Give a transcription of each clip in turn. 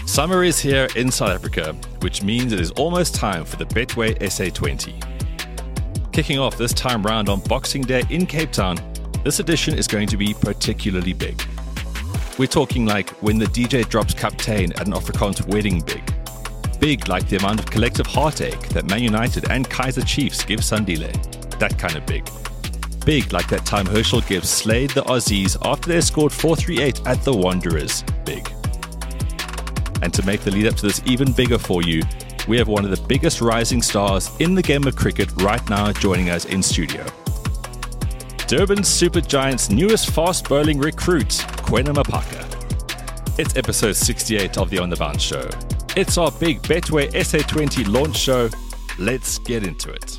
Summer is here in South Africa, which means it is almost time for the Betway SA20. Kicking off this time round on Boxing Day in Cape Town, this edition is going to be particularly big. We're talking like when the DJ drops Captain at an Afrikaans wedding big. Big like the amount of collective heartache that Man United and Kaizer Chiefs give Sandile. That kind of big. Big like that time Herschel Gibbs slayed the Aussies after they scored 4-3-8 at the Wanderers. Big. And to make the lead up to this even bigger for you, we have one of the biggest rising stars in the game of cricket right now joining us in studio. Durban Super Giants' newest fast bowling recruit, Kwena Mapaka. It's episode 68 of the On The Bounce show. It's our big Betway SA20 launch show. Let's get into it.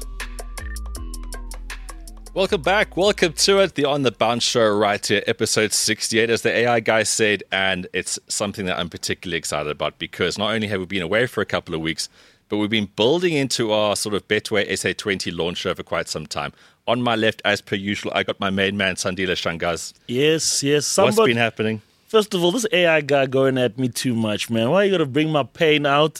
Welcome back. Welcome to it. The On The Bounce show right here, episode 68, as the AI guy said. And it's something that I'm particularly excited about because not only have we been away for a couple of weeks, but we've been building into our sort of Betway SA20 launch show for quite some time. On my left, as per usual, I got my main man, Sandile Shangas. Yes. What's been happening? First of all, this AI guy going at me too much, man. Why are you going to bring my pain out?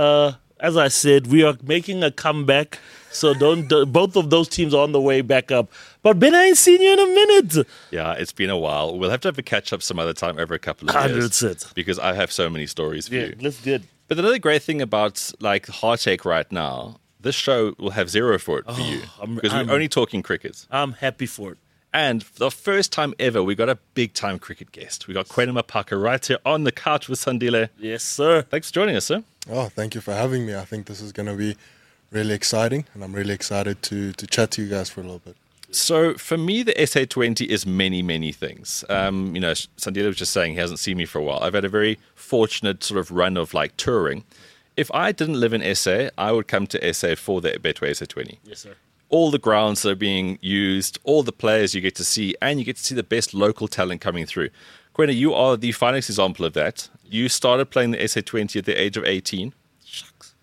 As I said, we are making a comeback. So both of those teams are on the way back up. But Ben, I ain't seen you in a minute. Yeah, it's been a while. We'll have to have a catch-up some other time over a couple of years. 100%. Because I have so many stories for you. Let's get. But another great thing about like heartache right now, this show will have zero for it for you. Because we're only talking cricket. I'm happy for it. And for the first time ever, we got a big-time cricket guest. We got Kwena Mapaka right here on the couch with Sandile. Yes, sir. Thanks for joining us, sir. Oh, thank you for having me. I think this is going to be really exciting, and I'm really excited to chat to you guys for a little bit. So for me, the SA20 is many things. Sandile was just saying he hasn't seen me for a while. I've had a very fortunate sort of run of like touring. If I didn't live in SA, I would come to SA for the Betway SA20. Yes, sir. All the grounds that are being used, all the players you get to see, and you get to see the best local talent coming through. Kwena, you are the finest example of that. You started playing the SA20 at the age of 18. Shucks.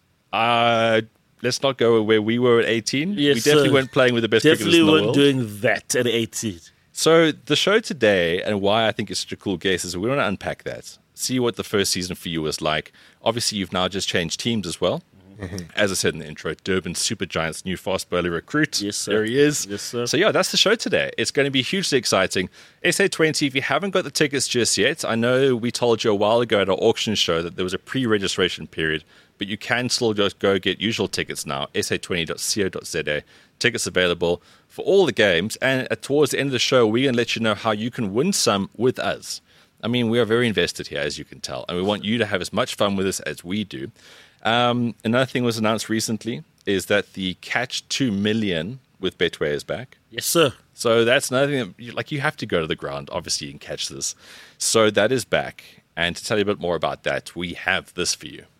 Let's not go where we were at 18. Yes, we definitely weren't playing with the best cricketers in the world. Definitely weren't doing that at 18. So the show today, and why I think it's such a cool guest, is we want to unpack that. See what the first season for you was like. Obviously, you've now just changed teams as well. Mm-hmm. As I said in the intro, Durban Super Giants' new fast bowler recruit. Yes, sir. There he is. Yes, sir. So yeah, that's the show today. It's going to be hugely exciting. SA20, if you haven't got the tickets just yet, I know we told you a while ago at our auction show that there was a pre-registration period, but you can still just go get usual tickets now, sa20.co.za. Tickets available for all the games. And towards the end of the show, we're going to let you know how you can win some with us. I mean, we are very invested here, as you can tell, and we want you to have as much fun with us as we do. Another thing was announced recently is that the Catch 2 million with Betway is back. Yes, sir. So that's another thing that you have to go to the ground, obviously, and catch this. So that is back. And to tell you a bit more about that, we have this for you.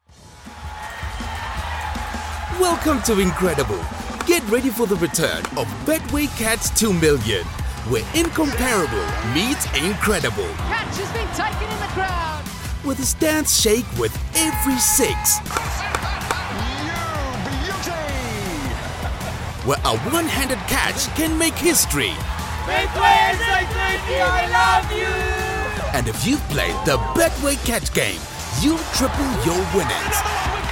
Welcome to Incredible. Get ready for the return of Betway Catch 2 million, where incomparable meets incredible. Catch has been taken in the crowd. With a stance shake with every six. Where a one-handed catch can make history. Betway SA20, I love you. And if you've played the Betway Catch game, you'll triple your winnings.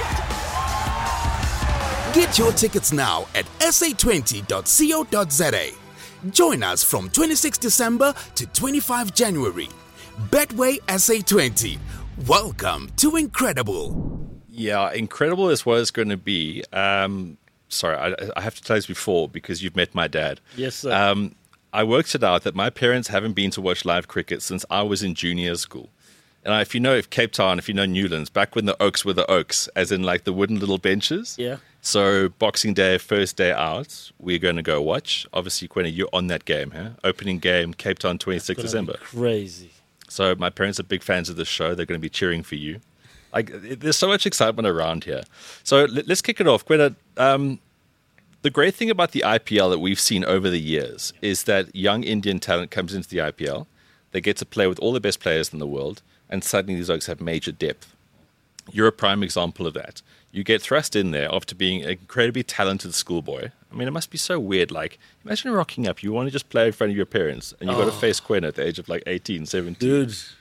Get your tickets now at sa20.co.za. Join us from 26 December to 25 January. Betway SA20. Welcome to Incredible. Yeah, Incredible is what it's going to be. Sorry, I have to tell you this before because you've met my dad. Yes, sir. I worked it out that my parents haven't been to watch live cricket since I was in junior school. And if you know Cape Town, if you know Newlands, back when the Oaks were the Oaks, as in like the wooden little benches. Yeah. So Boxing Day, first day out, we're going to go watch. Obviously, Kwena, you're on that game, huh? Opening game, Cape Town, 26 December. Crazy. So my parents are big fans of this show. They're going to be cheering for you. Like, there's so much excitement around here. So let's kick it off. Kwena, the great thing about the IPL that we've seen over the years is that young Indian talent comes into the IPL. They get to play with all the best players in the world, and suddenly these oaks have major depth. You're a prime example of that. You get thrust in there after being an incredibly talented schoolboy. I mean, it must be so weird. Like, imagine rocking up. You want to just play in front of your parents, and you've got to face Kwena at the age of like 18, 17. Dude,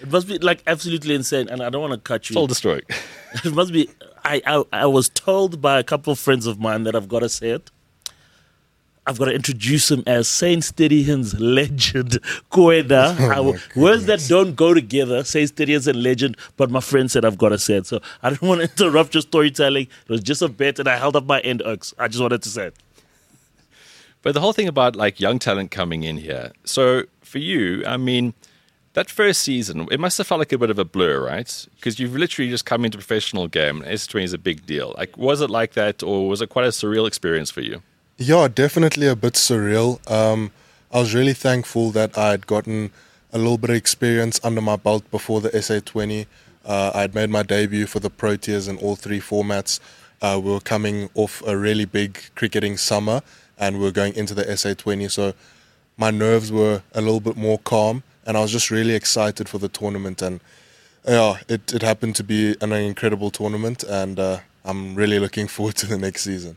It must be like absolutely insane, and I don't want to cut you. Told the story. It must be. I was told by a couple of friends of mine that I've got to say it. I've got to introduce him as Saint Stedians legend, Kwena. Words that don't go together, Saint Stedians and legend, but my friend said I've got to say it. So I don't want to interrupt your storytelling. It was just a bet, and I held up my end oaks. I just wanted to say it. But the whole thing about like young talent coming in here. So for you, I mean, that first season, it must have felt like a bit of a blur, right? Because you've literally just come into a professional game. S20 is a big deal. Like, was it like that, or was it quite a surreal experience for you? Yeah, definitely a bit surreal. I was really thankful that I had gotten a little bit of experience under my belt before the SA20. I had made my debut for the Proteas in all 3 formats. We were coming off a really big cricketing summer, and we were going into the SA20. So my nerves were a little bit more calm, and I was just really excited for the tournament. And yeah, it happened to be an incredible tournament, and I'm really looking forward to the next season.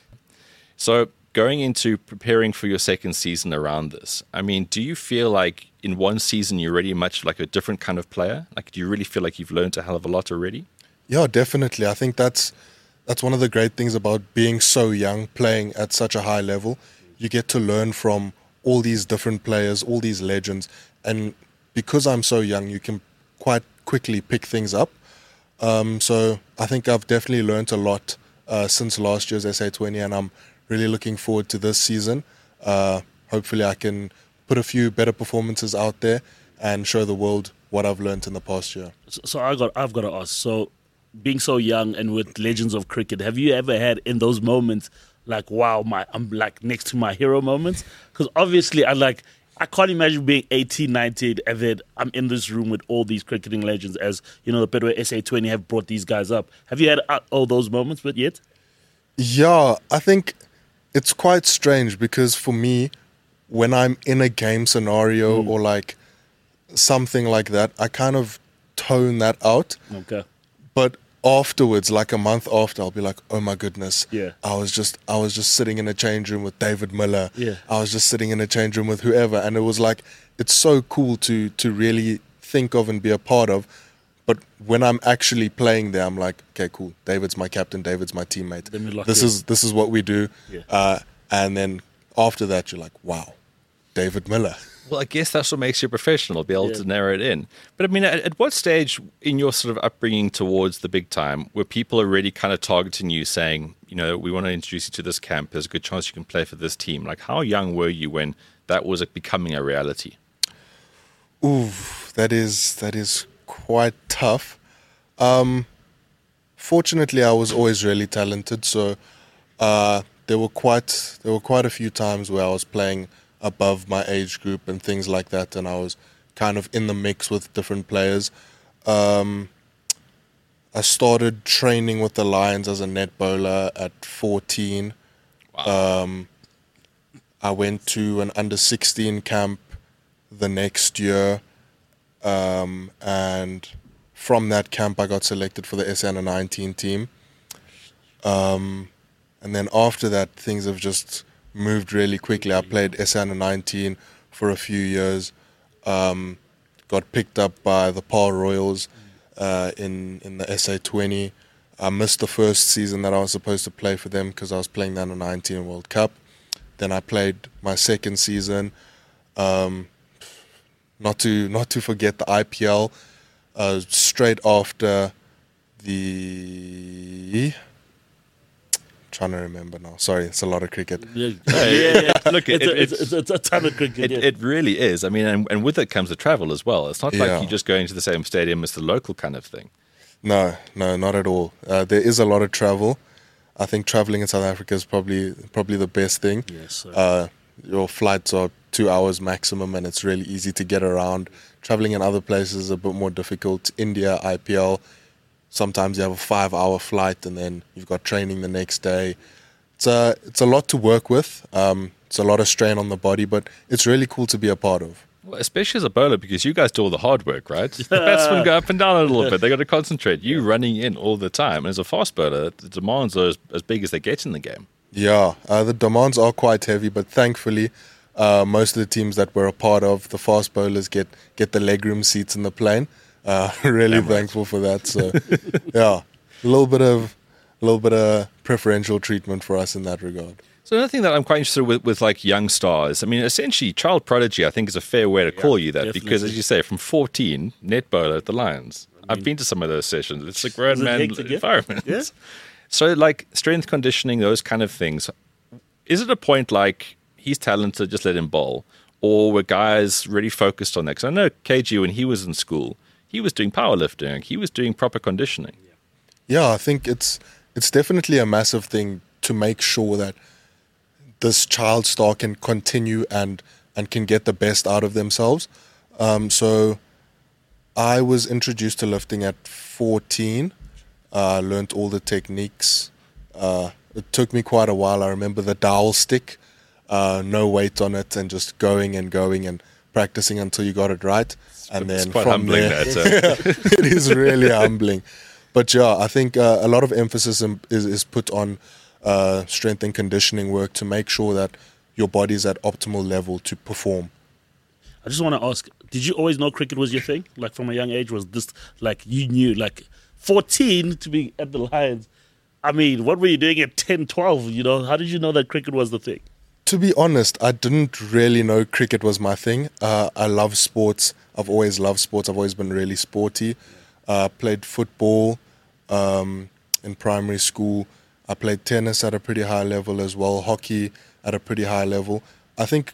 So going into preparing for your second season around this, I mean, do you feel like in one season you're already much like a different kind of player? Like, do you really feel like you've learned a hell of a lot already? Yeah, definitely. I think that's one of the great things about being so young, playing at such a high level. You get to learn from all these different players, all these legends. And because I'm so young, you can quite quickly pick things up. So I think I've definitely learned a lot since last year's SA20, and I'm really looking forward to this season. Hopefully I can put a few better performances out there and show the world what I've learned in the past year. So I've got to ask. So being so young and with legends of cricket, have you ever had in those moments like, wow, I'm like next to my hero moments? Because obviously I can't imagine being 18, 19 and then I'm in this room with all these cricketing legends, as you know, the Betway SA20 have brought these guys up. Have you had all those moments but yet? Yeah, I think it's quite strange because for me, when I'm in a game scenario or like something like that, I kind of tone that out. Okay. But afterwards, like a month after, I'll be like, oh my goodness. Yeah. I was just sitting in a change room with David Miller. Yeah. I was just sitting in a change room with whoever. And it was like, it's so cool to really think of and be a part of. But when I'm actually playing there, I'm like, okay, cool. David's my captain. David's my teammate. This is what we do. Yeah. And then after that, you're like, wow, David Miller. Well, I guess that's what makes you a professional, be able to narrow it in. But I mean, at what stage in your sort of upbringing towards the big time were people already kind of targeting you, saying, you know, we want to introduce you to this camp. There's a good chance you can play for this team. Like, how young were you when that was becoming a reality? Ooh, that is quite tough. Fortunately, I was always really talented, so there were quite a few times where I was playing above my age group and things like that, and I was kind of in the mix with different players. I started training with the Lions as a net bowler at 14. Wow. I went to an under-16 camp the next year, and from that camp I got selected for the SA Under-19 team. And then after that, things have just moved really quickly. I played SA Under-19 for a few years, got picked up by the Paarl Royals in the SA20. I missed the first season that I was supposed to play for them because I was playing the Under-19 World Cup. Then I played my second season. Not to forget the IPL, straight after the... Trying to remember now. Sorry, it's a lot of cricket. Yeah. Look, it's a ton of cricket. It really is. I mean, and with it comes the travel as well. It's not like you're just going to the same stadium as the local kind of thing. No, not at all. There is a lot of travel. I think traveling in South Africa is probably the best thing. Yes. Your flights are 2 hours maximum, and it's really easy to get around. Traveling in other places is a bit more difficult. India, IPL, sometimes you have a 5-hour flight, and then you've got training the next day. It's a lot to work with. It's a lot of strain on the body, but it's really cool to be a part of. Well, especially as a bowler, because you guys do all the hard work, right? The batsmen go up and down a little bit. They got to concentrate. You running in all the time. And as a fast bowler, the demands are as big as they get in the game. Yeah, the demands are quite heavy, but thankfully Most of the teams that we're a part of, the fast bowlers get the legroom seats in the plane. Really thankful for that. So, yeah, a little bit of preferential treatment for us in that regard. So another thing that I'm quite interested with like young stars, I mean, essentially child prodigy, I think is a fair way to call you that, definitely. because as you say, from 14, net bowler at the Lions. I've been to some of those sessions. It's a grown man environment. Yeah. So like strength conditioning, those kind of things. Is it a point like he's talented, just let him bowl? Or were guys really focused on that? Because I know KG, when he was in school, he was doing powerlifting. He was doing proper conditioning. Yeah, I think it's definitely a massive thing to make sure that this child star can continue and can get the best out of themselves. So I was introduced to lifting at 14. Learned all the techniques. It took me quite a while. I remember the dowel stick, no weight on it, and just going and practicing until you got it right. And then It's quite from humbling there, that. it is really humbling. But yeah, I think a lot of emphasis is put on strength and conditioning work to make sure that your body's at optimal level to perform. I just want to ask, did you always know cricket was your thing? Like from a young age, was this like you knew, like 14 to be at the Lions? I mean, what were you doing at 10, 12? You know, how did you know that cricket was the thing? To be honest, I didn't really know cricket was my thing. I love sports. I've always loved sports. I've always been really sporty. Played football in primary school. I played tennis at a pretty high level as well, hockey at a pretty high level. I think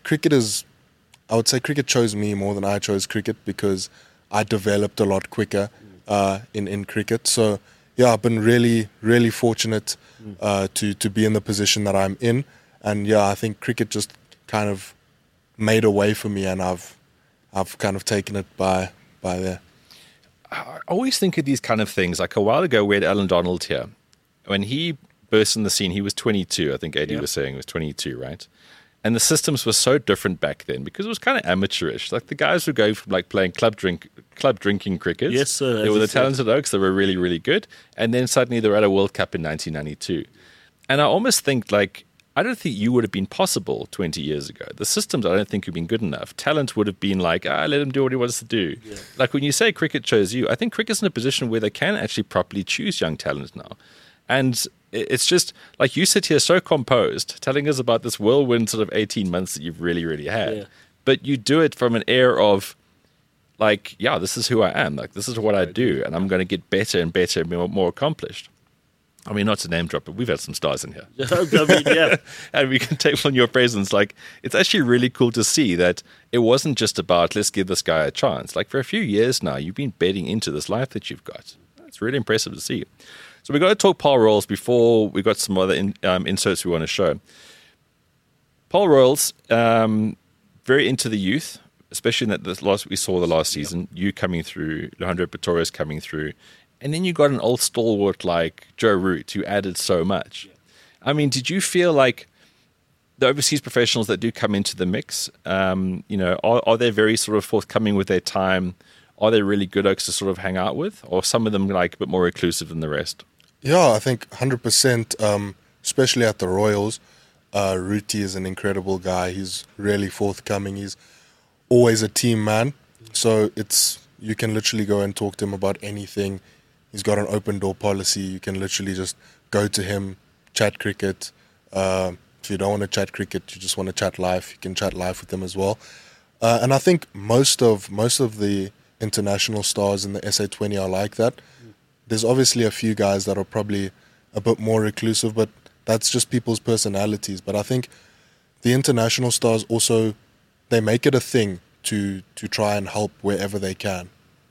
I would say cricket chose me more than I chose cricket, because I developed a lot quicker in cricket. So, yeah, I've been really, really fortunate to be in the position that I'm in. And, yeah, I think cricket just kind of made a way for me, and I've kind of taken it by there. I always think of these kind of things. Like a while ago, we had Alan Donald here. When he burst in the scene, he was 22. I think Eddie was saying he was 22, right? And the systems were so different back then because it was kind of amateurish. Like the guys would go from like playing club drinking cricket. Yes, sir. They were the talented oaks that were really, really good. And then suddenly they were at a World Cup in 1992. And I almost think like, I don't think you would have been possible 20 years ago. The systems, I don't think, would have been good enough. Talent would have been like, let him do what he wants to do. Yeah. Like when you say cricket chose you, I think cricket's in a position where they can actually properly choose young talent now. And it's just like you sit here so composed, telling us about this whirlwind sort of 18 months that you've really, really had. Yeah. But you do it from an air of like, yeah, this is who I am. Like, this is what I do. And I'm going to get better and better and more accomplished. I mean, not to name drop, but we've had some stars in here. I mean, yeah. And we can take on your presence. Like, it's actually really cool to see that it wasn't just about, let's give this guy a chance. Like, for a few years now, you've been betting into this life that you've got. It's really impressive to see. So we've got to talk Paul Royals before we got some other inserts we want to show. Paul Royals, very into the youth, especially in that we saw the last season. You coming through, Alejandro Pretorius coming through. And then you got an old stalwart like Joe Root who added so much. I mean, did you feel like the overseas professionals that do come into the mix, are they very sort of forthcoming with their time? Are they really good oaks to sort of hang out with? Or some of them like a bit more reclusive than the rest? Yeah, I think 100%, especially at the Royals. Rooty is an incredible guy. He's really forthcoming. He's always a team man. So you can literally go and talk to him about anything. He's got an open door policy. You can literally just go to him, chat cricket. If you don't want to chat cricket, you just want to chat life, you can chat life with him as well. And I think most of the international stars in the SA20 are like that. There's obviously a few guys that are probably a bit more reclusive, but that's just people's personalities. But I think the international stars also, they make it a thing to try and help wherever they can.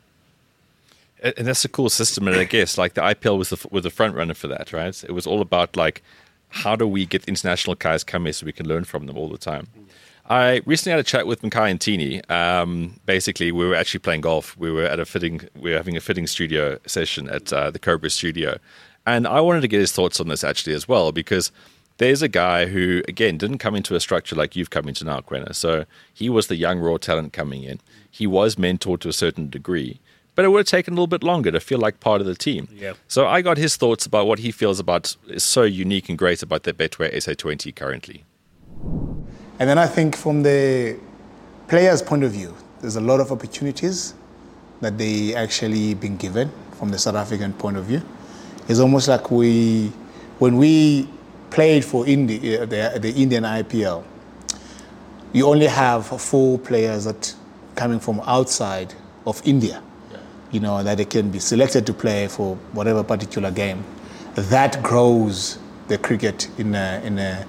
And that's a cool system, and I guess like the IPL was the front runner for that, right? It was all about like, how do we get international guys come here so we can learn from them all the time? I recently had a chat with Makai and Tini. Basically, we were actually playing golf. We were having a fitting studio session at the Cobra studio, and I wanted to get his thoughts on this actually as well, because there's a guy who again didn't come into a structure like you've come into now, Quena. So he was the young raw talent coming in. He was mentored to a certain degree. But it would have taken a little bit longer to feel like part of the team. Yep. So I got his thoughts about what he feels about is so unique and great about the Betway SA20 currently. And then I think from the players' point of view, there's a lot of opportunities that they actually been given from the South African point of view. It's almost like when we played for India, the Indian IPL, you only have 4 players that coming from outside of India, that they can be selected to play for whatever particular game. That grows the cricket in that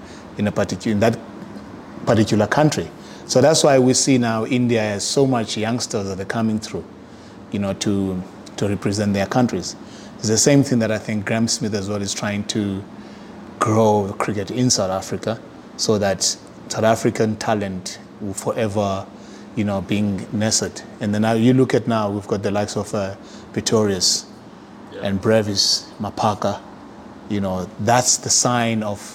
particular country. So that's why we see now India has so much youngsters that are coming through, to represent their countries. It's the same thing that I think Graeme Smith as well is trying to grow cricket in South Africa, so that South African talent will forever, being nested. And then now you look at now, we've got the likes of Pretorius and Brevis, Mapaka. That's the sign of,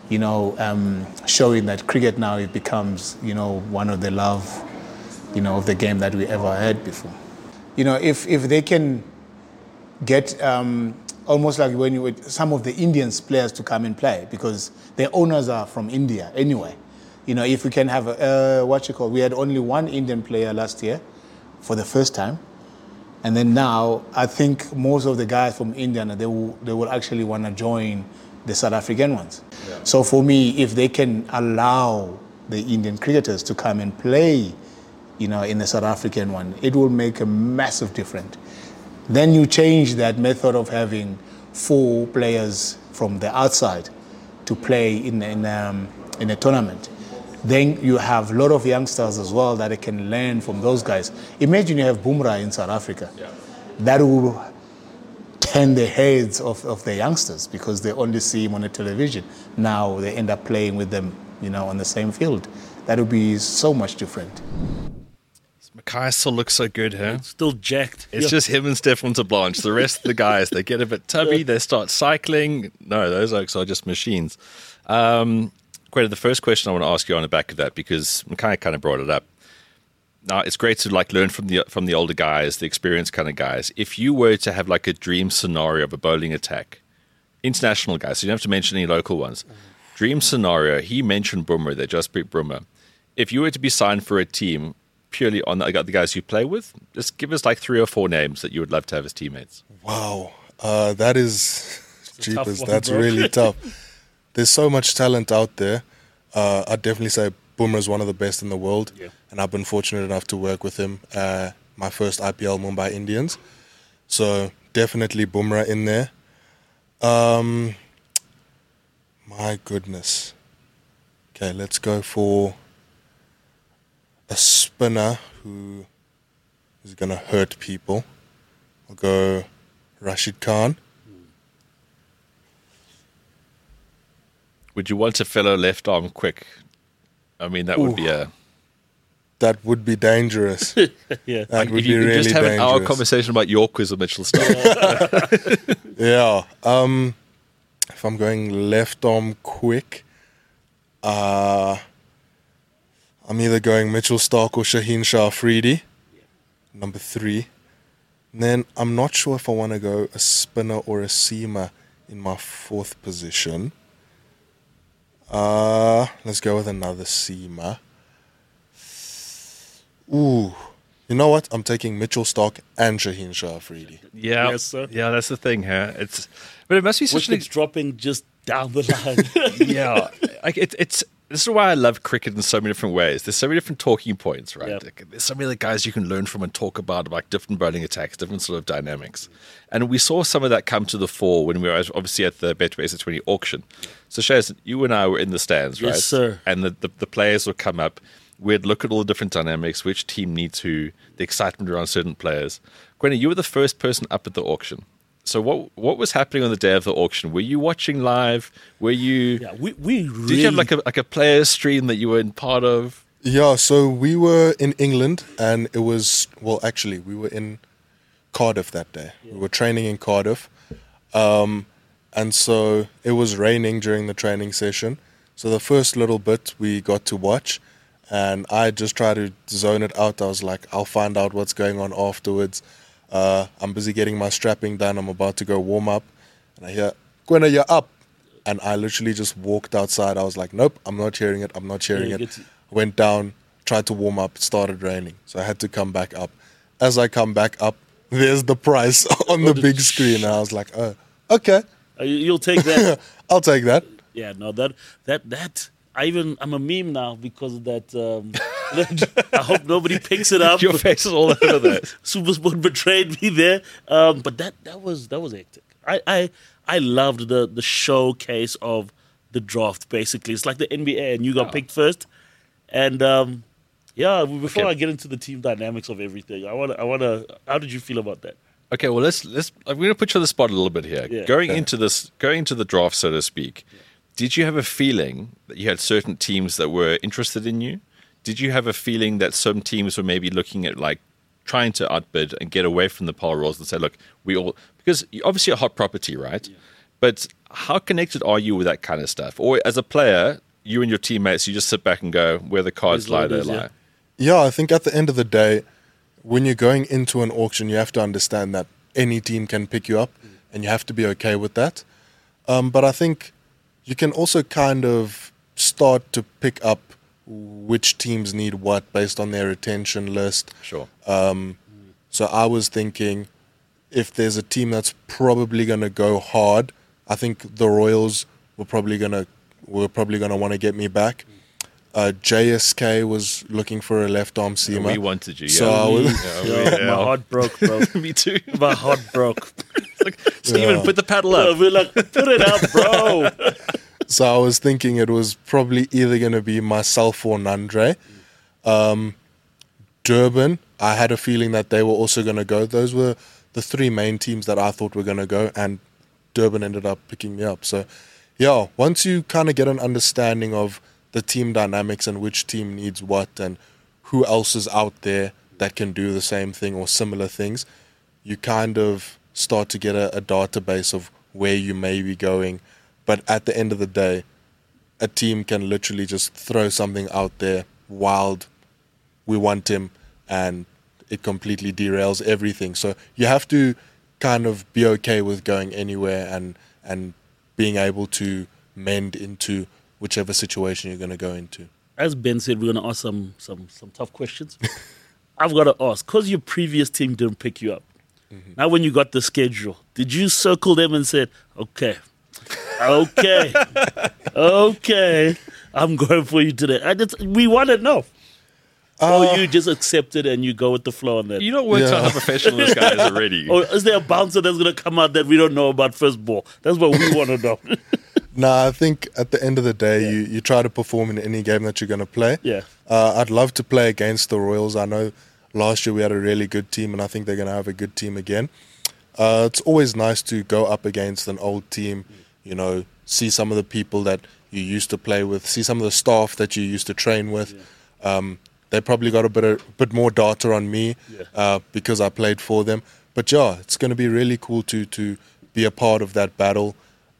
showing that cricket now it becomes, one of the love, of the game that we ever had before. If they can get almost like when you would some of the Indian players to come and play, because their owners are from India anyway. If we can have we had only one Indian player last year for the first time. And then now, I think most of the guys from India, they will actually want to join the South African ones. Yeah. So for me, if they can allow the Indian cricketers to come and play, in the South African one, it will make a massive difference. Then you change that method of having 4 players from the outside to play in a tournament. Then you have a lot of youngsters as well that they can learn from those guys. Imagine you have Bumrah in South Africa. Yeah. That will turn the heads of the youngsters, because they only see him on the television. Now they end up playing with them, on the same field. That would be so much different. Mackay still looks so good, huh? It's still jacked. It's just him and Stefan de Blanche. The rest of the guys, they get a bit tubby, they start cycling. No, those oaks are just machines. Quetta, the first question I want to ask you on the back of that, because Mackay kind of brought it up. Now, it's great to learn from the older guys, the experienced kind of guys. If you were to have a dream scenario of a bowling attack, international guys, so you don't have to mention any local ones. Dream scenario, he mentioned Bumrah there, Jasprit Bumrah. If you were to be signed for a team purely on the guys you play with, just give us 3 or 4 names that you would love to have as teammates. Wow, that is jeepers. That's really tough. There's so much talent out there. I'd definitely say Bumrah is one of the best in the world, and I've been fortunate enough to work with him. My first IPL, Mumbai Indians. So definitely Bumrah in there. My goodness. Okay, let's go for a spinner who is going to hurt people. I'll go Rashid Khan. Would you want a fellow left arm quick? I mean, that would be That would be dangerous. Yeah. That would if you be really just have an hour dangerous. conversation about your quiz with Mitchell Starc. Yeah. If I'm going left arm quick, I'm either going Mitchell Starc or Shaheen Shah Afridi, number 3. And then I'm not sure if I want to go a spinner or a seamer in my 4th position. Let's go with another seamer. Ooh. You know what? I'm taking Mitchell Starc and Shaheen Shah Afridi. Yeah. Yes, sir. Yeah, that's the thing, huh? But it must be such Wickets dropping just down the line. Yeah. This is why I love cricket in so many different ways. There's so many different talking points, right? Yep. There's so many other guys you can learn from and talk about different bowling attacks, different sort of dynamics. And we saw some of that come to the fore when we were obviously at the Betway SA20 auction. So Shaz, you and I were in the stands, right? Yes, sir. And the players would come up. We'd look at all the different dynamics, which team needs who, the excitement around certain players. Gwenny, you were the first person up at the auction. So what was happening on the day of the auction? Were you watching live? Were you? Yeah, we really. Did you have like a players stream that you were in part of? Yeah, so we were in England, and it was actually we were in Cardiff that day. Yeah. We were training in Cardiff, and so it was raining during the training session. So the first little bit we got to watch, and I just tried to zone it out. I was like, I'll find out what's going on afterwards. I'm busy getting my strapping done. I'm about to go warm up. And I hear, Gwena, you're up. and I literally just walked outside. I was like, nope, I'm not sharing it. I'm not sharing it. Went down, tried to warm up. It started raining, so I had to come back up. As I come back up, there's the price on the big screen, and I was like, oh, okay. You'll take that. I'll take that. Yeah, no, that. I'm a meme now because of that. I hope nobody picks it up. Your face is all over that. SuperSport betrayed me there. But that was hectic. I loved the showcase of the draft. Basically, it's like the NBA, and you got picked first. And before I get into the team dynamics of everything, I wanna. How did you feel about that? Okay, well let's. I'm going to put you on the spot a little bit here. Yeah. Going into the draft, so to speak. Yeah. Did you have a feeling that you had certain teams that were interested in you? Did you have a feeling that some teams were maybe looking at like trying to outbid and get away from the Paul Royals and say, look, because you're obviously a hot property, right? Yeah. But how connected are you with that kind of stuff? Or as a player, you and your teammates, you just sit back and go, where the cards lie, they lie. Yeah, I think at the end of the day, when you're going into an auction, you have to understand that any team can pick you up, and you have to be okay with that. But I think you can also kind of start to pick up which teams need what based on their retention list. Sure. So I was thinking, if there's a team that's probably going to go hard, I think the Royals were probably going to want to get me back. JSK was looking for a left arm seamer. We wanted you. Yeah. So I was, my heart broke, bro. Me too. My heart broke. Like, Stephen, put the paddle up. We're like, put it up, bro. So I was thinking it was probably either going to be myself or Nandre. Durban, I had a feeling that they were also going to go. Those were the three main teams that I thought were going to go, and Durban ended up picking me up. So, yeah, once you kind of get an understanding of the team dynamics and which team needs what and who else is out there that can do the same thing or similar things, you kind of start to get a database of where you may be going. But at the end of the day, a team can literally just throw something out there wild, we want him, and it completely derails everything. So you have to kind of be okay with going anywhere and being able to mend into whichever situation you're going to go into. As Ben said, we're going to ask some tough questions. I've got to ask, because your previous team didn't pick you up. Mm-hmm. Now when you got the schedule, did you circle them and said, okay, I'm going for you today? We want to know. Or you just accept it and you go with the flow on that? You don't work out how professional this guy is already. Or is there a bouncer that's going to come out that we don't know about first ball? That's what we want to know. I think at the end of the day, you try to perform in any game that you're going to play. Yeah. I'd love to play against the Royals. I know last year we had a really good team, and I think they're going to have a good team again. It's always nice to go up against an old team, see some of the people that you used to play with, see some of the staff that you used to train with. Yeah. They probably got a bit more data on me because I played for them. But yeah, it's going to be really cool to be a part of that battle.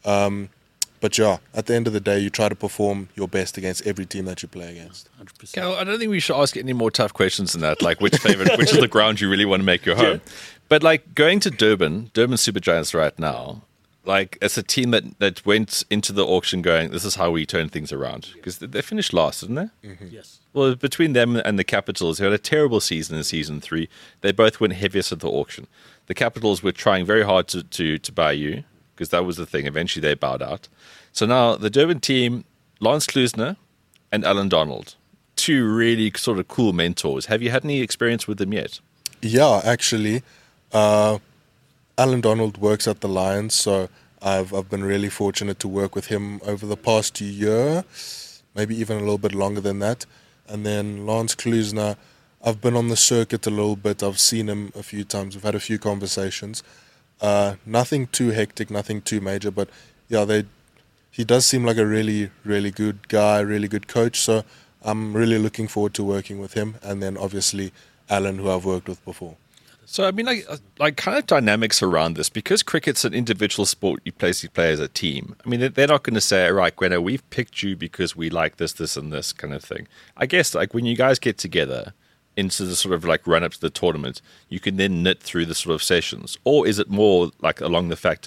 But yeah, at the end of the day, you try to perform your best against every team that you play against. 100%. Cal, I don't think we should ask any more tough questions than that, like which is the ground you really want to make your home. Yeah. But like going to Durban Super Giants right now, like it's a team that went into the auction going, this is how we turn things around. Because they finished last, didn't they? Mm-hmm. Yes. Well, between them and the Capitals, who had a terrible season in Season 3, they both went heaviest at the auction. The Capitals were trying very hard to buy you, because that was the thing. Eventually they bowed out. So now the Durban team, Lance Klusener and Alan Donald, two really sort of cool mentors. Have you had any experience with them yet? Yeah, actually. Alan Donald works at the Lions, so I've been really fortunate to work with him over the past year, maybe even a little bit longer than that. And then Lance Klusener, I've been on the circuit a little bit. I've seen him a few times. We've had a few conversations. Nothing too hectic, nothing too major, but yeah, he does seem like a really, really good guy, really good coach. So I'm really looking forward to working with him. And then obviously Alan, who I've worked with before. So, I mean, like kind of dynamics around this, because cricket's an individual sport, you play as a team. I mean, they're not going to say, right, Gweno, we've picked you because we like this, and this kind of thing. I guess, like, when you guys get together into the sort of, like, run-up to the tournament, you can then knit through the sort of sessions. Or is it more, like, along the fact of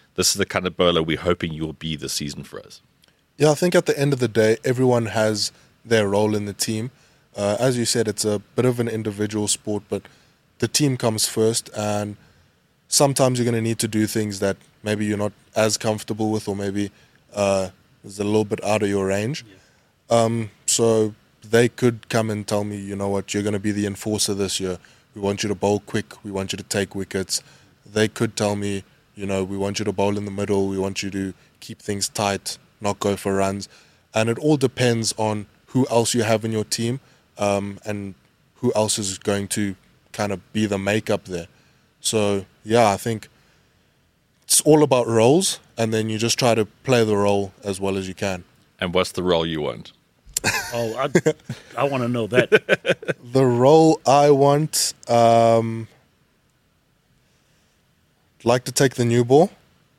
this is the kind of bowler we're hoping you'll be this season for us? Yeah, I think at the end of the day, everyone has their role in the team. As you said, it's a bit of an individual sport, but the team comes first, and sometimes you're going to need to do things that maybe you're not as comfortable with, or maybe is a little bit out of your range. So they could come and tell me, you know what, you're going to be the enforcer this year. We want you to bowl quick. We want you to take wickets. They could tell me, you know, we want you to bowl in the middle. We want you to keep things tight, not go for runs. And it all depends on who else you have in your team, and who else is going to kind of be the makeup there. So, yeah, I think it's all about roles, and then you just try to play the role as well as you can. And what's the role you want? Oh, I want to know that. The role I want, like to take the new ball,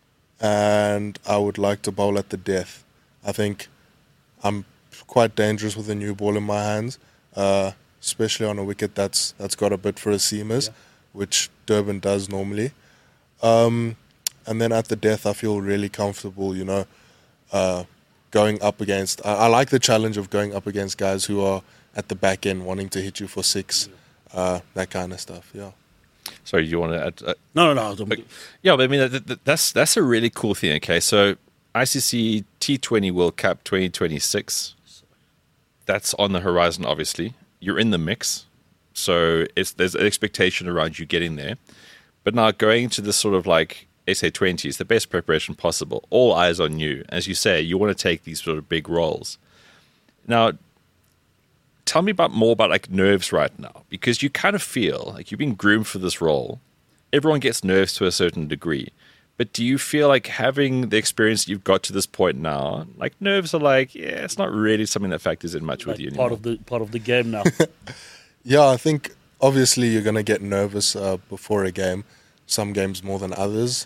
and I would like to bowl at the death. I think I'm quite dangerous with a new ball in my hands, especially on a wicket that's got a bit for a seamers, which Durban does normally. And then at the death, I feel really comfortable, you know, going up against... I like the challenge of going up against guys who are at the back end wanting to hit you for six, that kind of stuff, yeah. Sorry, you want to add? No. Yeah, but I mean, that's a really cool thing, okay? So ICC T20 World Cup 2026, that's on the horizon, obviously. You're in the mix, so there's an expectation around you getting there. But now going to this sort of like SA20 is the best preparation possible. All eyes on you. As you say, you want to take these sort of big roles. Now, tell me more about like nerves right now, because you kind of feel like you've been groomed for this role. Everyone gets nerves to a certain degree. But do you feel like having the experience you've got to this point now, like nerves are like, yeah, it's not really something that factors in much Like with you anymore? part of the game now. Yeah, I think obviously you're going to get nervous before a game, some games more than others.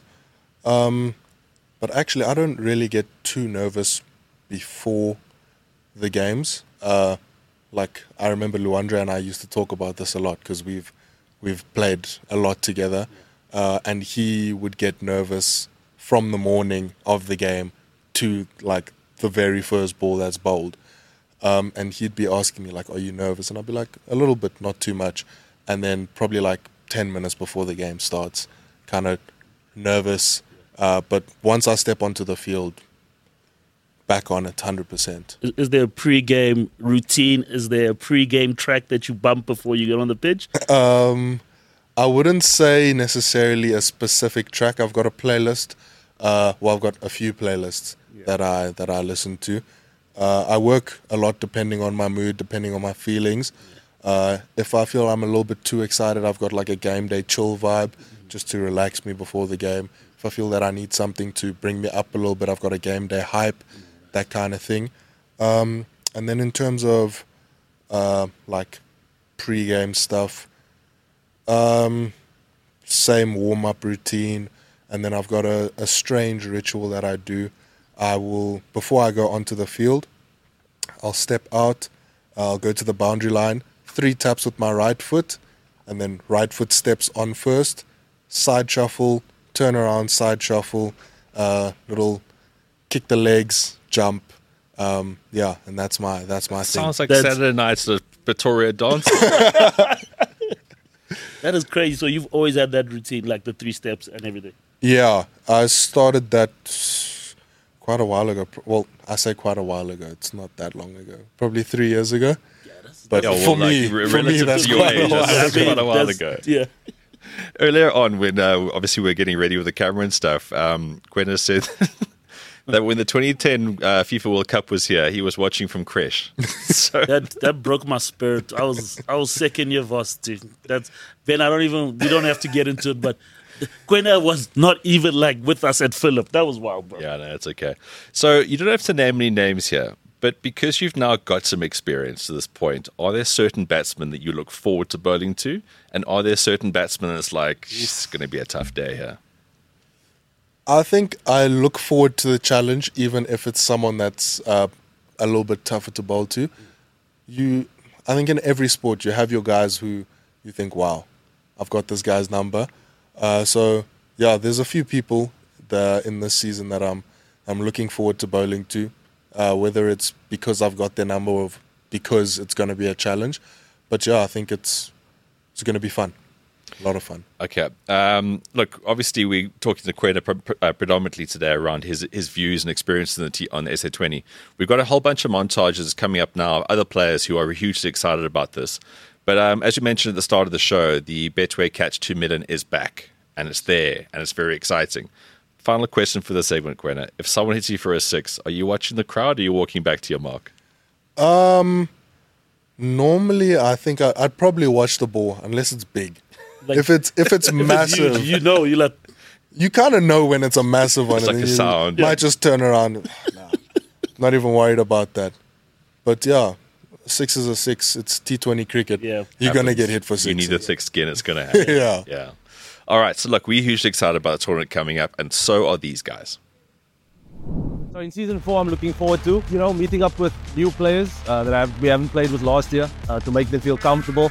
But actually, I don't really get too nervous before the games. Like, I remember Luandre and I used to talk about this a lot because we've played a lot together. And he would get nervous from the morning of the game to, like, the very first ball that's bowled. And he'd be asking me, like, are you nervous? And I'd be like, a little bit, not too much. And then probably, like, 10 minutes before the game starts, kind of nervous. But once I step onto the field, back on it 100%. Is there a pre-game routine? Is there a pre-game track that you bump before you get on the pitch? I wouldn't say necessarily a specific track. I've got a playlist. I've got a few playlists that I listen to. I work a lot depending on my mood, depending on my feelings. If I feel I'm a little bit too excited, I've got like a game day chill vibe just to relax me before the game. If I feel that I need something to bring me up a little bit, I've got a game day hype, that kind of thing. And then in terms of like pre-game stuff, same warm-up routine, and then I've got a strange ritual that I do. I will, before I go onto the field, I'll step out, I'll go to the boundary line, 3 taps with my right foot, and then right foot steps on first, side shuffle, turn around, side shuffle, little kick the legs, jump, and that's my thing. Sounds like Saturday nights at Pretoria dance. That is crazy. So you've always had that routine, like the 3 steps and everything? Yeah, I started that quite a while ago. Well, I say quite a while ago. It's not that long ago. Probably 3 years ago. But for me, that's quite a while ago. Yeah. Earlier on, when obviously we're getting ready with the camera and stuff, Gwena said that when the 2010 FIFA World Cup was here, he was watching from creche. So that broke my spirit. I was second year varsity. That's Ben. We don't have to get into it, but Gwena was not even like with us at Phillip. That was wild, bro. Yeah, no, it's okay. So you don't have to name any names here, but because you've now got some experience to this point, are there certain batsmen that you look forward to bowling to? And are there certain batsmen that's like, it's going to be a tough day here? I think I look forward to the challenge, even if it's someone that's a little bit tougher to bowl to. I think in every sport, you have your guys who you think, wow, I've got this guy's number. So, yeah, there's a few people in this season that I'm looking forward to bowling to, whether it's because I've got their number or because it's going to be a challenge. But yeah, I think it's going to be fun. A lot of fun. Okay. Look, obviously we're talking to Kwena predominantly today around his views and experiences on the SA20. We've got a whole bunch of montages coming up now of other players who are hugely excited about this. But as you mentioned at the start of the show, the Betway Catch 2 million is back, and it's there, and it's very exciting. Final question for this segment, Kwena. If someone hits you for a 6, are you watching the crowd or are you walking back to your mark? Normally, I think I'd probably watch the ball unless it's big. Like, if it's massive, you know, you like. You kind of know when it's a massive one. It's like a sound. Might just turn around. Nah, not even worried about that. But yeah, 6 is a 6. It's T20 cricket. Yeah. You're going to get hit for 6. You need a thick skin. It's going to happen. Yeah. All right. So look, we're hugely excited about the tournament coming up, and so are these guys. So in season 4, I'm looking forward to, meeting up with new players that we haven't played with last year to make them feel comfortable.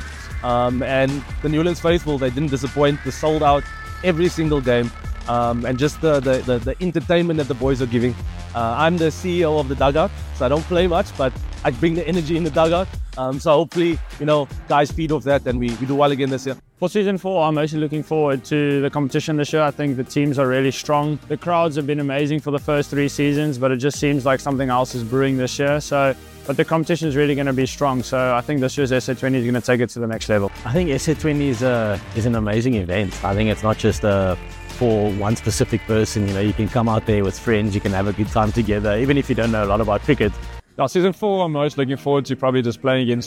And the Newlands faithful, they didn't disappoint. They sold out every single game. And just the entertainment that the boys are giving. I'm the CEO of the dugout, so I don't play much, but I bring the energy in the dugout. So hopefully, guys feed off that and we do well again this year. For season 4, I'm mostly looking forward to the competition this year. I think the teams are really strong. The crowds have been amazing for the first 3 seasons, but it just seems like something else is brewing this year. But the competition is really going to be strong. So I think this year's SA20 is going to take it to the next level. I think SA20 is an amazing event. I think it's not just for one specific person. You can come out there with friends, you can have a good time together, even if you don't know a lot about cricket. Now, season 4, I'm most looking forward to probably just playing against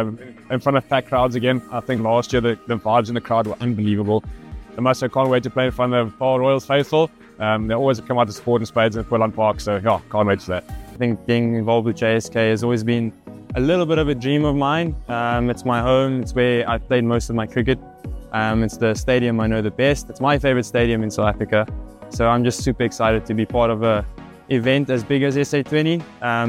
in front of packed crowds again. I think last year the vibes in the crowd were unbelievable. The most I can't wait to play in front of Paul Royals faithful. They always come out to support in spades at Quillan Park, so yeah, can't wait for that. I think being involved with JSK has always been a little bit of a dream of mine. It's my home, it's where I played most of my cricket. It's the stadium I know the best. It's my favorite stadium in South Africa. So I'm just super excited to be part of a event as big as SA20.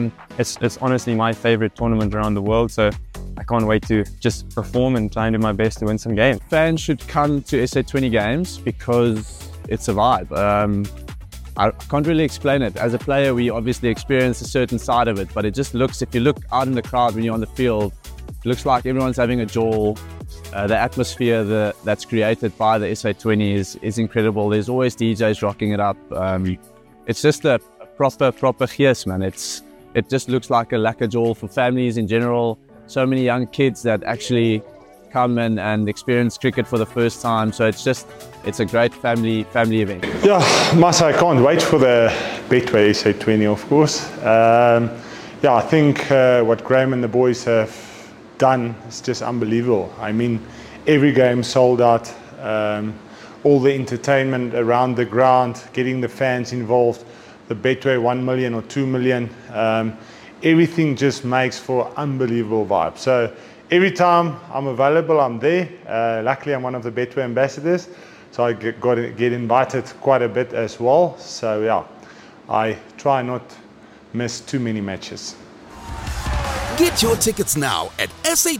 It's honestly my favorite tournament around the world. So I can't wait to just perform and try and do my best to win some games. Fans should come to SA20 games because it's a vibe. I can't really explain it. As a player, we obviously experience a certain side of it, but it just looks, if you look out in the crowd when you're on the field, it looks like everyone's having a jaw. The atmosphere that's created by the SA20 is incredible. There's always DJs rocking it up. It's just a proper yes, man. It just looks like a lekker jaw for families in general. So many young kids that actually come and experience cricket for the first time. So it's a great family event. Yeah, Masa, I can't wait for the Betway SA20, of course. I think what Graham and the boys have done is just unbelievable. I mean, every game sold out, all the entertainment around the ground, getting the fans involved, the Betway 1 million or 2 million, everything just makes for unbelievable vibe. So every time I'm available, I'm there. Luckily, I'm one of the Betway ambassadors, so I get invited quite a bit as well. So yeah, I try not miss too many matches. Get your tickets now at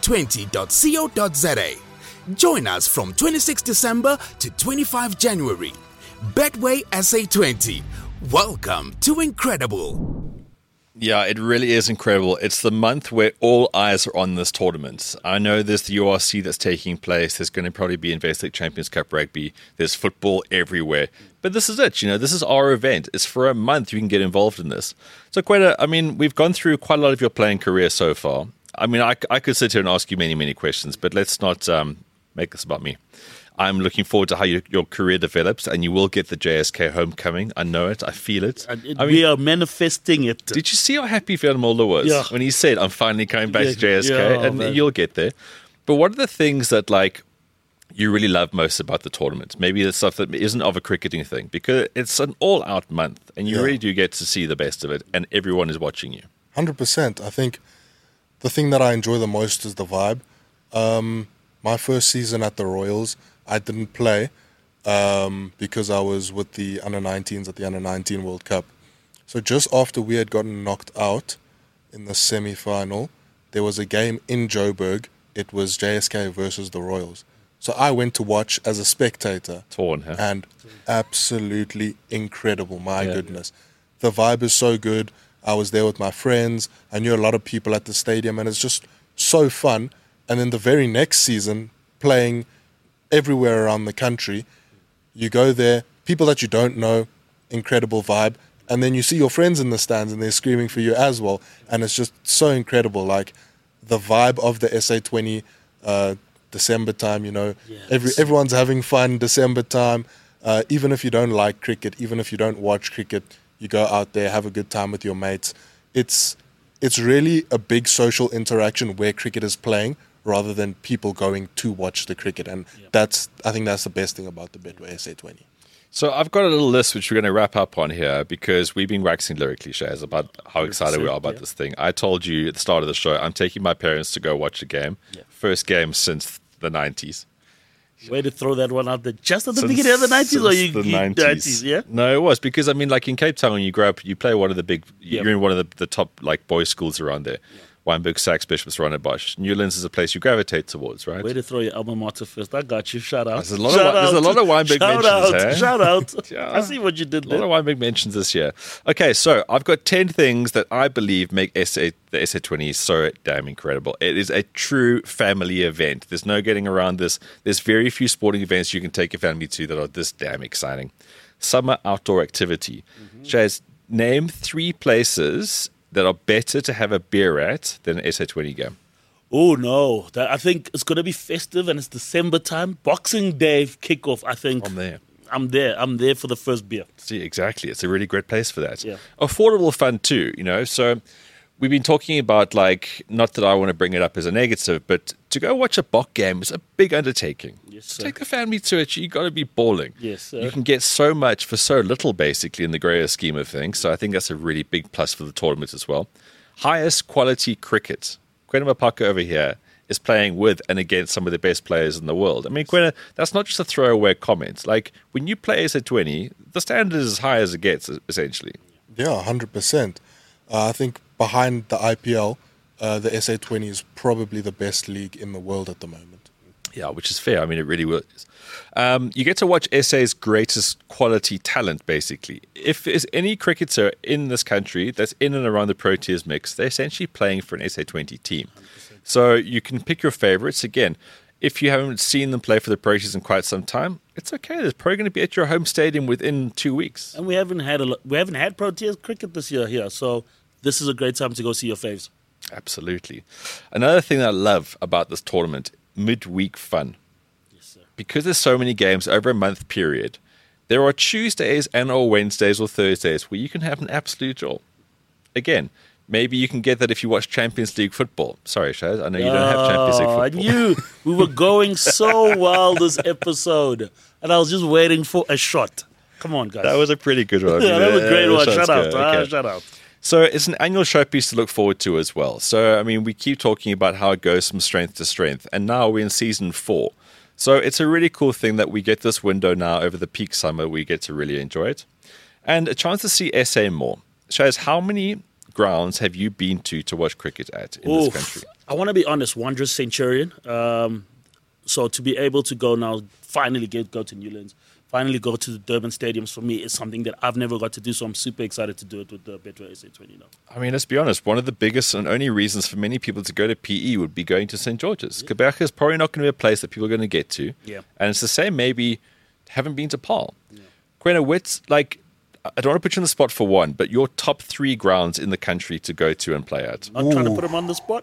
sa20.co.za. Join us from 26 December to 25 January. Betway SA20. Welcome to Incredible. Yeah, it really is incredible. It's the month where all eyes are on this tournament. I know there's the URC that's taking place. There's going to probably be Investec Champions Cup rugby. There's football everywhere. But this is it. This is our event. It's for a month you can get involved in this. So, Kwena, we've gone through quite a lot of your playing career so far. I could sit here and ask you many, many questions, but let's not make this about me. I'm looking forward to how your career develops, and you will get the JSK homecoming. I know it. I feel it. We are manifesting it. Did you see how happy Van Mulder was when he said, I'm finally coming back to JSK? And you'll get there. But what are the things that, you really love most about the tournament? Maybe the stuff that isn't of a cricketing thing, because it's an all-out month, and you really do get to see the best of it, and everyone is watching you. 100%. I think the thing that I enjoy the most is the vibe. My first season at the Royals, I didn't play because I was with the under-19s at the under-19 World Cup. So just after we had gotten knocked out in the semi-final, there was a game in Joburg. It was JSK versus the Royals. So I went to watch as a spectator. Torn, huh? And absolutely incredible. My goodness. The vibe is so good. I was there with my friends. I knew a lot of people at the stadium, and it's just so fun. And then the very next season, playing everywhere around the country, you go there, people that you don't know, incredible vibe. And then you see your friends in the stands and they're screaming for you as well. And it's just so incredible. Like the vibe of the SA20 December time, you know, everyone's having fun December time. Even if you don't like cricket, even if you don't watch cricket, you go out there, have a good time with your mates. It's really a big social interaction where cricket is playing rather than people going to watch the cricket. And I think that's the best thing about the Betway SA20. So I've got a little list which we're going to wrap up on here because we've been waxing lyrically, Shaz, about how excited we are about this thing. I told you at the start of the show, I'm taking my parents to go watch a game. Yeah. First game since the 90s. Way to throw that one out there. Just at the beginning of the 90s or the 90s, yeah? No, it was because, I mean, like in Cape Town, when you grow up, you play one of the big, you're in one of the top like boys' schools around there. Yeah. Wynberg, Sachs, Bishop's, Stellenbosch. Newlands is a place you gravitate towards, right? Way to throw your alma mater first. I got you. Shout out. There's a lot of Wynberg mentions. Shout out. Yeah. I see what you did there. A lot of Wynberg mentions this year. Okay, so I've got 10 things that I believe make the SA20 so damn incredible. It is a true family event. There's no getting around this. There's very few sporting events you can take your family to that are this damn exciting. Summer outdoor activity. Shaz, name 3 places that are better to have a beer at than an SA20 game. Oh, no. I think it's going to be festive and it's December time. Boxing Day kickoff, I think. I'm there for the first beer. See, exactly. It's a really great place for that. Yeah. Affordable fun too, you know. So we've been talking about, like, not that I want to bring it up as a negative, but to go watch a Bok game is a big undertaking. Yes, sir. Take the family to it. You got to be balling. Yes, sir. You can get so much for so little, basically, in the grander scheme of things. So I think that's a really big plus for the tournament as well. Highest quality cricket. Quena Mapaka over here is playing with and against some of the best players in the world. I mean, Quena, that's not just a throwaway comment. Like, when you play SA20, the standard is as high as it gets, essentially. Yeah, 100%. I think behind the IPL, the SA20 is probably the best league in the world at the moment. Yeah, which is fair. I mean, it really is. You get to watch SA's greatest quality talent, basically. If there's any cricketer in this country that's in and around the Proteas mix, they're essentially playing for an SA20 team. 100%. So you can pick your favorites. Again, if you haven't seen them play for the Proteas in quite some time, it's okay. They're probably going to be at your home stadium within 2 weeks. And we haven't had Proteas cricket this year here, so this is a great time to go see your faves. Absolutely. Another thing that I love about this tournament, midweek fun. Yes, sir. Because there's so many games over a month period, there are Tuesdays and or Wednesdays or Thursdays where you can have an absolute joy. Again, maybe you can get that if you watch Champions League football. Sorry, Shaz, I know you don't have Champions League football. I knew we were going so well this episode, and I was just waiting for a shot. Come on, guys. That was a pretty good one. Yeah, that was a great one. Shut out. Okay. Shut out. So it's an annual showpiece to look forward to as well. So, I mean, we keep talking about how it goes from strength to strength, and now we're in season 4. So it's a really cool thing that we get this window now over the peak summer. We get to really enjoy it. And a chance to see SA more. Shaz, how many grounds have you been to watch cricket at in this country? I want to be honest, Wanderers Centurion. So to be able to go now, finally go to Newlands, finally go to the Durban stadiums for me is something that I've never got to do. So I'm super excited to do it with the Betway SA20 now. I mean, let's be honest. One of the biggest and only reasons for many people to go to PE would be going to St. George's. Yeah. Quebec is probably not going to be a place that people are going to get to. Yeah. And it's the same, maybe haven't been to Paarl. Yeah. Quena, what's like, I don't want to put you on the spot for one, but your top 3 grounds in the country to go to and play at. I'm trying to put him on the spot.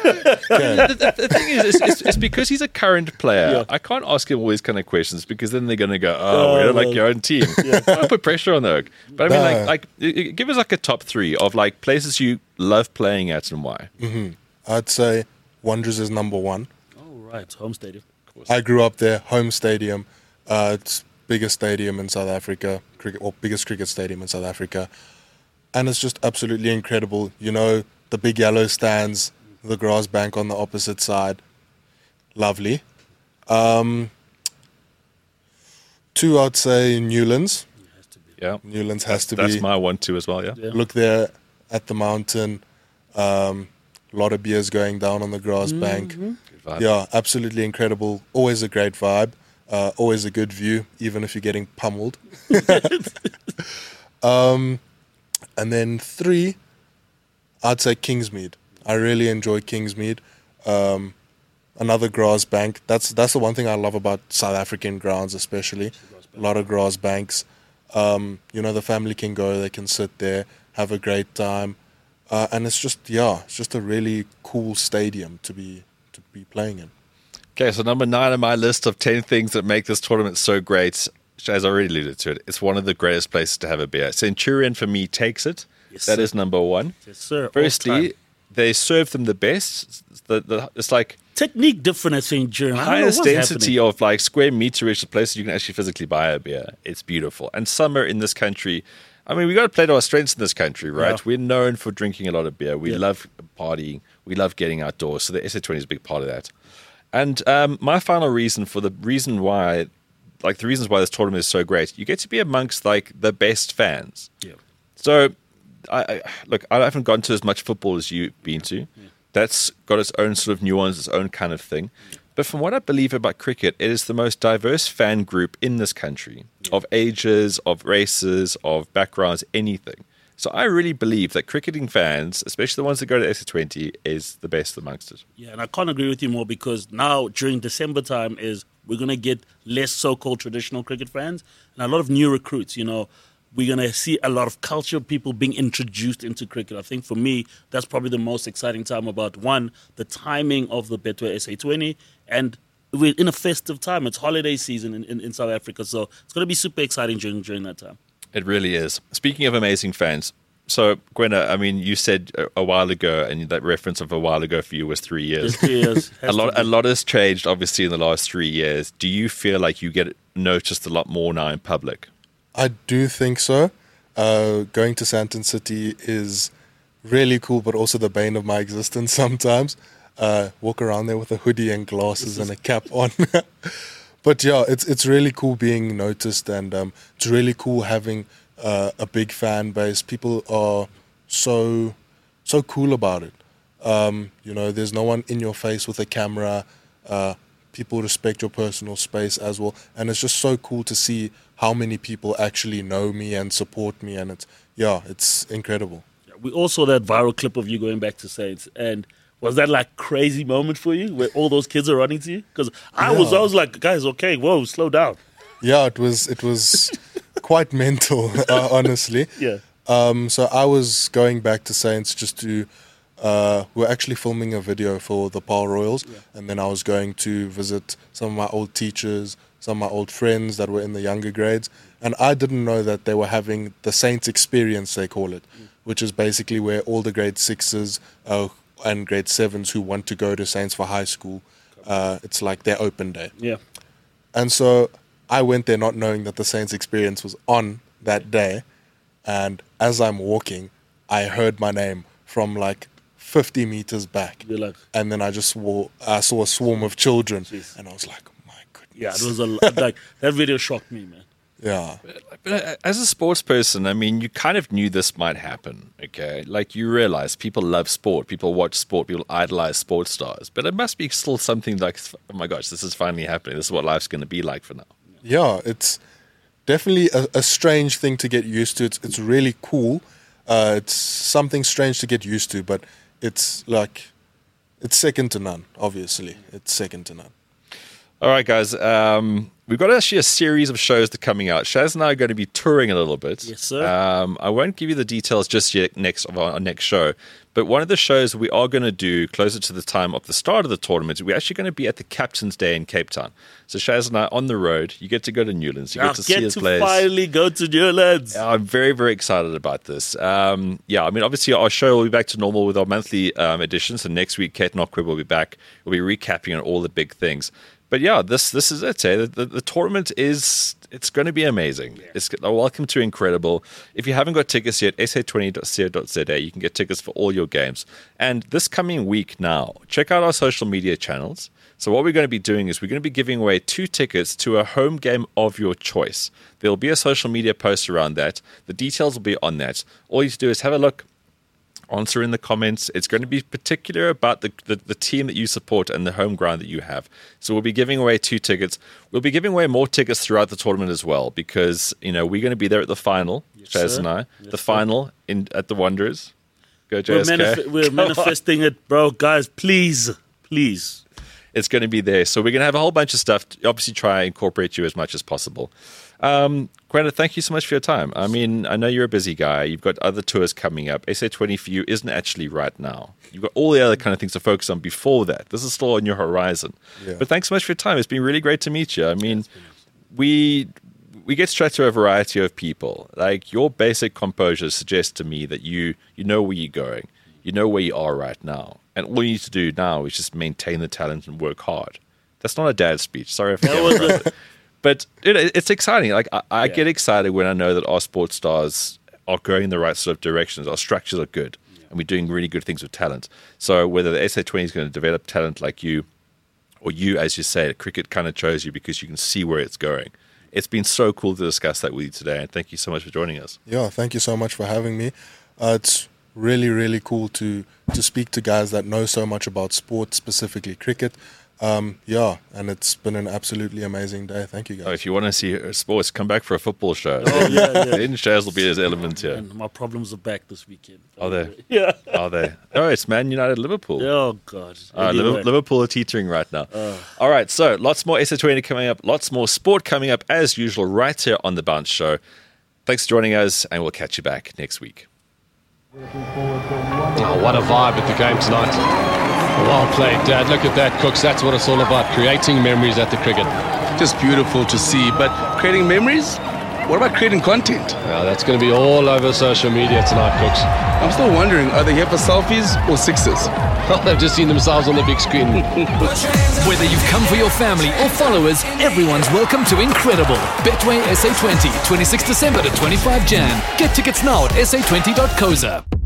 The thing is, it's because he's a current player. Yeah. I can't ask him all these kind of questions because then they're going to go, we don't like your own team. Yeah. I put pressure on the hook. But I mean, like, give us like a top 3 of like places you love playing at and why. Mm-hmm. I'd say Wanderers is number 1. Oh, right. Home stadium. Of course. I grew up there. Home stadium. It's biggest stadium in South Africa, biggest cricket stadium in South Africa. And it's just absolutely incredible. You know, the big yellow stands, the grass bank on the opposite side. Lovely. 2, I'd say Newlands. Yeah. Newlands has to be. That's my 1, 2 as well, yeah. Look there at the mountain. A lot of beers going down on the grass bank. Yeah, absolutely incredible. Always a great vibe. Always a good view, even if you're getting pummeled. And then 3, I'd say Kingsmead. I really enjoy Kingsmead. Another grass bank. That's the one thing I love about South African grounds, especially. A lot of grass banks. The family can go, they can sit there, have a great time. And it's just a really cool stadium to be playing in. Okay, so number 9 on my list of 10 things that make this tournament so great, as I already alluded to it, it's one of the greatest places to have a beer. Centurion, for me, takes it. Yes, that sir. is number 1. Yes, sir. Firstly, they serve them the best. It's like Technique different at Centurion. highest density of like square meterage of places you can actually physically buy a beer. It's beautiful. And summer in this country, I mean, we got to play to our strengths in this country, right? Yeah. We're known for drinking a lot of beer. We love partying. We love getting outdoors. So the SA20 is a big part of that. And my final reason for the reasons why this tournament is so great, you get to be amongst like the best fans. Yeah. So, I haven't gone to as much football as you've been to. That's got its own sort of nuance, its own kind of thing. But from what I believe about cricket, it is the most diverse fan group in this country, of ages, of races, of backgrounds, anything. So I really believe that cricketing fans, especially the ones that go to SA20, is the best amongst it. Yeah, and I can't agree with you more because now during December time we're going to get less so-called traditional cricket fans and a lot of new recruits. We're going to see a lot of culture, people being introduced into cricket. I think for me, that's probably the most exciting time about, one, the timing of the Betway SA20, and we're in a festive time. It's holiday season in South Africa, so it's going to be super exciting during that time. It really is. Speaking of amazing fans, so Gwena, I mean, you said a while ago, and that reference of a while ago for you was 3 years. 3 years. A lot has changed, obviously, in the last 3 years. Do you feel like you get noticed a lot more now in public? I do think so. Going to Sandton City is really cool, but also the bane of my existence sometimes. Walk around there with a hoodie and glasses and a cap on. But yeah, it's really cool being noticed, and it's really cool having a big fan base. People are so cool about it. There's no one in your face with a camera. People respect your personal space as well, and it's just so cool to see how many people actually know me and support me, and it's incredible. We all saw that viral clip of you going back to Saints, and was that like crazy moment for you where all those kids are running to you? Because I was like, guys, okay, whoa, slow down. Yeah, it was quite mental, honestly. Yeah. So I was going back to Saints just to. We're actually filming a video for the Paarl Royals, and then I was going to visit some of my old teachers, some of my old friends that were in the younger grades, and I didn't know that they were having the Saints experience, they call it, which is basically where all the grade 6s and grade 7s who want to go to Saints for high school, it's like their open day. Yeah. And so I went there not knowing that the Saints experience was on that day, and as I'm walking, I heard my name from like 50 meters back. And then I saw a swarm of children. Jeez. And I was like, my goodness. Yeah, it was that video shocked me, man. Yeah. But as a sports person, I mean, you kind of knew this might happen, okay? Like, you realize people love sport, people watch sport, people idolize sports stars. But it must be still something like, oh my gosh, this is finally happening. This is what life's going to be like for now. Yeah, it's definitely a strange thing to get used to. It's really cool. It's something strange to get used to, but it's second to none, obviously. It's second to none. All right, guys. We've got actually a series of shows that are coming out. Shaz and I are going to be touring a little bit. Yes, sir. I won't give you the details just yet of our next show. But one of the shows we are going to do closer to the time of the start of the tournament, we're actually going to be at the Captain's Day in Cape Town. So Shaz and I on the road. You get to go to Newlands. You get to see his players. Finally go to Newlands. I'm very, very excited about this. I mean, obviously our show will be back to normal with our monthly edition. So next week, Kate Knockwood will be back. We'll be recapping on all the big things. But yeah, this is it. The tournament it's going to be amazing. Yeah. It's welcome to Incredible. If you haven't got tickets yet, sa20.co.za, you can get tickets for all your games. And this coming week now, check out our social media channels. So what we're going to be doing is we're going to be giving away 2 tickets to a home game of your choice. There'll be a social media post around that. The details will be on that. All you have to do is have a look answer in the comments. It's going to be particular about the team that you support and the home ground that you have. So we'll be giving away 2 tickets. We'll be giving away more tickets throughout the tournament as well, because we're going to be there at the final, Chaz and I. Yes, the final at the Wanderers. Go JSK. We're manifesting it, bro. Guys, please. It's going to be there. So we're going to have a whole bunch of stuff. Obviously, try and incorporate you as much as possible. Granda, thank you so much for your time. I mean, I know you're a busy guy. You've got other tours coming up. SA20 for you isn't actually right now. You've got all the other kind of things to focus on before that. This is still on your horizon. Yeah. But thanks so much for your time. It's been really great to meet you. I mean, we get to chat to a variety of people. Like, your basic composure suggests to me that you know where you're going. You know where you are right now. And all you need to do now is just maintain the talent and work hard. That's not a dad speech. Sorry if I forgot it. But it's exciting. Like, I get excited when I know that our sports stars are going in the right sort of directions. Our structures are good, and we're doing really good things with talent. So whether the SA20 is going to develop talent like you, or you, as you say, cricket kind of chose you because you can see where it's going. It's been so cool to discuss that with you today, and thank you so much for joining us. Yeah, thank you so much for having me. It's really, really cool to speak to guys that know so much about sport, specifically cricket. And it's been an absolutely amazing day. Thank you, guys. If you want to see sports, come back for a football show. Yeah. Then Shaz will be his element here. And my problems are back this weekend. Are they? Yeah. Are they? Oh, it's Man United Liverpool. Oh, God. Liverpool are teetering right now. All right, so lots more SA20 coming up, lots more sport coming up as usual right here on The Bounce Show. Thanks for joining us, and we'll catch you back next week. Oh, what a vibe at the game tonight. Well played, Dad. Look at that, Cooks. That's what it's all about, creating memories at the cricket. Just beautiful to see. But creating memories? What about creating content? Yeah, that's going to be all over social media tonight, Cooks. I'm still wondering, are they here for selfies or sixes? Well, they've just seen themselves on the big screen. Whether you've come for your family or followers, everyone's welcome to Incredible. Betway SA20, 26 December to 25 Jan. Get tickets now at sa20.coza.